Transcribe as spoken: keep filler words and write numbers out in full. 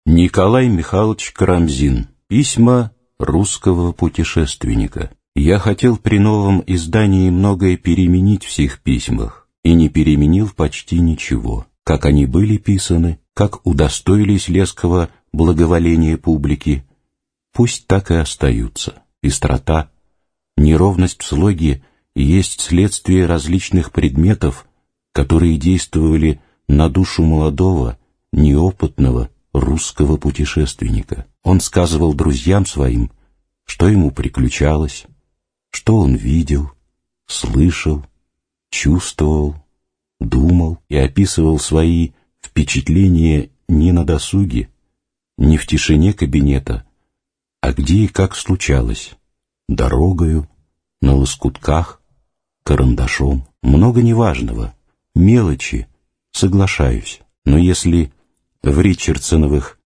Николай Михайлович Карамзин. Письма русского путешественника. Я хотел при новом издании многое переменить в сих письмах, и не переменил почти ничего. Как они были писаны, как удостоились леского благоволения публики, пусть так и остаются. Пестрота, неровность в слоге есть следствие различных предметов, которые действовали на душу молодого, неопытного русского путешественника. Он сказывал друзьям своим, что ему приключалось, что он видел, слышал, чувствовал, думал и описывал свои впечатления не на досуге, не в тишине кабинета, а где и как случалось, дорогою, на лоскутках, карандашом. Много неважного, мелочи, соглашаюсь, но если в Ричардсоновых